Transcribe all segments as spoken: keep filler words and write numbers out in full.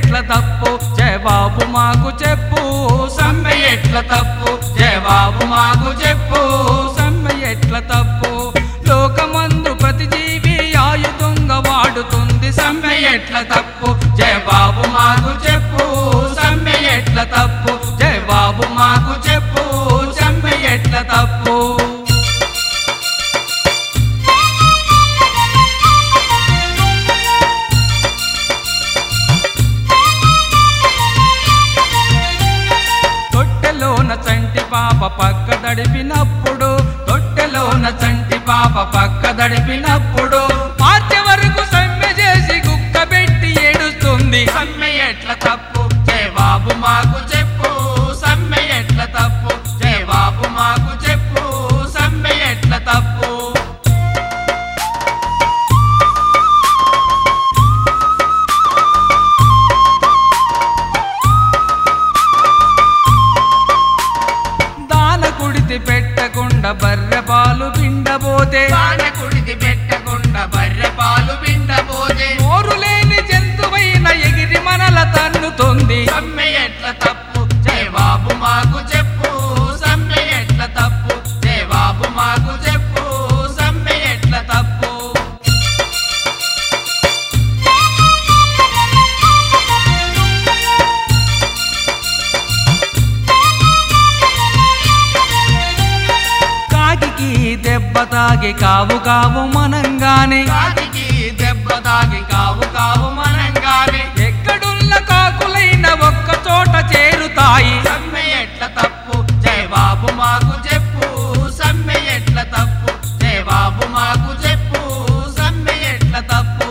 ఎట్ల తప్పు జవాబు మాకు చెప్పు సమ్మె ఎట్ల తప్పు జవాబు మాకు చెప్పు సమ్మె ఎట్ల తప్పు లోకమందు ప్రతి జీవి ఆయుధంగా వాడుతుంది సమ్మె ఎట్ల తప్పు జవాబు మాకు చెప్పు సమ్మె ఎట్ల తప్పు జవాబు మాకు చెప్పు సమ్మె ఎట్ల తప్పు చంటి పాప పక్క దడిపినప్పుడు తొట్టెలోన చంటి పాప పక్క దడిపినప్పుడు మార్చే వరకు సమ్మె చేసి గుక్క పెట్టి ఏడుస్తుంది సమ్మె ఎట్ల తప్పు జవాబు మాకు చెప్పు సమ్మె ఎట్ల తప్పు జవాబు మాకు చెప్పు సమ్మె ఎట్ల తప్పు పెట్టకుండా బర్రె పాలు పిండబోతే కుడితి పెట్టకుండా బర్రె పాలు పిండబోతే నోరు లేని జంతువైన ఎగిరి మనల తన్నుతుంది సమ్మె ఎట్ల తప్పు జవాబు మాకు చెప్పు సమ్మె ఎట్ల తప్పు జవాబు మాకు చెప్పు సమ్మె ఎట్ల తప్పు దెబ్బ తాగి కావు కావు మనంగానే కాకి దెబ్బ తాగి కావు కావు మనంగానే ఎక్కడున్న కాకులైన ఒక్క చోట చేరుతాయి సమ్మె ఎట్ల తప్పు జవాబు మాకు చెప్పు సమ్మె ఎట్ల తప్పు జవాబు మాకు చెప్పు సమ్మె ఎట్ల తప్పు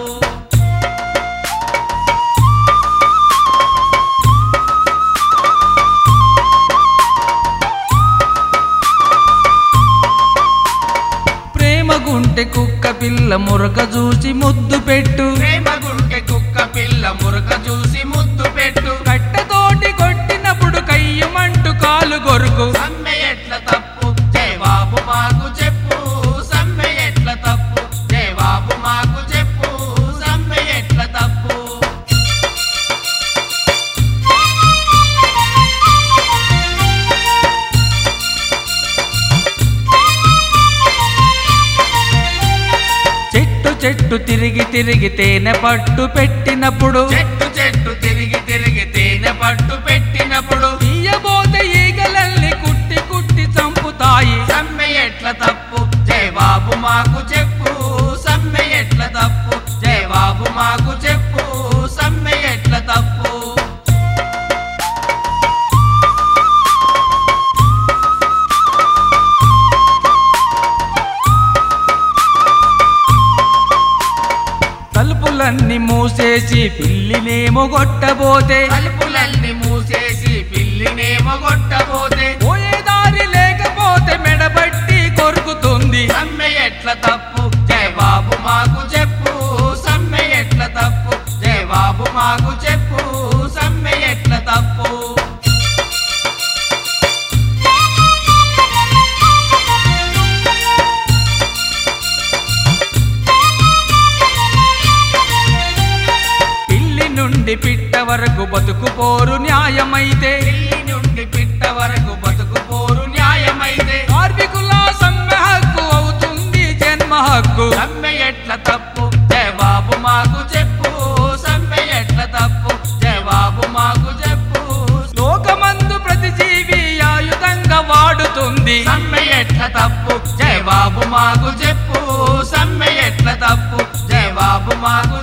గుంటె కుక్క పిల్ల మురక చూసి ముద్దు పెట్టు ప్రేమ గుంటె కుక్క పిల్ల మురక చూసి ముద్దు పెట్టు కట్టెతోటి కొట్టినప్పుడు కయ్యమంటూ కాలు గొరుకు సమ్మె ఎట్ల తప్పు జవాబు మాకు చెప్పు సమ్మె ఎట్ల తప్పు జవాబు మాకు చెప్పు సమ్మె ఎట్ల తప్పు చెట్టు తిరిగి తిరిగి తేనె పట్టు పెట్టినప్పుడు చెట్టు చెట్టు తిరిగి తిరిగి తేనె పట్టు పెట్టినప్పుడు తీయబోతే ఈగలల్ని కుట్టి కుట్టి చంపుతాయి సమ్మె ఎట్ల తప్పు జవాబు మాకు చెప్పు సమ్మె ఎట్ల తప్పు జవాబు మాకు చెప్పు సమ్మె ఎట్ల తప్పు తలుపులన్నీ మూసేసి పిల్లినేమో కొట్టబోతే తలుపులన్నీ మూసేసి పిల్లినేమో కొట్టబోతే పోయే దారి లేకపోతే మెడబట్టి కొరుకుతుంది సమ్మె ఎట్ల తప్పు జవాబు మాకు చెప్పు సమ్మె ఎట్ల తప్పు జవాబు మాకు చెప్పు సమ్మె ఎట్ల తప్పు నుండి పిట్ట వరకు బతుకు పోరు న్యాయమైతే పిల్లి నుండి పిట్ట వరకు బతుకు పోరు న్యాయమైతే కార్మికుల సమ్మె హక్కు అవుతుంది జన్మ హక్కు సమ్మె ఎట్ల తప్పు జవాబు మాకు చెప్పు సమ్మె ఎట్ల తప్పు జవాబు మాకు చెప్పు లోకమందు ప్రతి జీవి ఆయుధంగా వాడుతుంది సమ్మె ఎట్ల తప్పు జవాబు మాకు చెప్పు సమ్మె ఎట్ల తప్పు జవాబు మాకు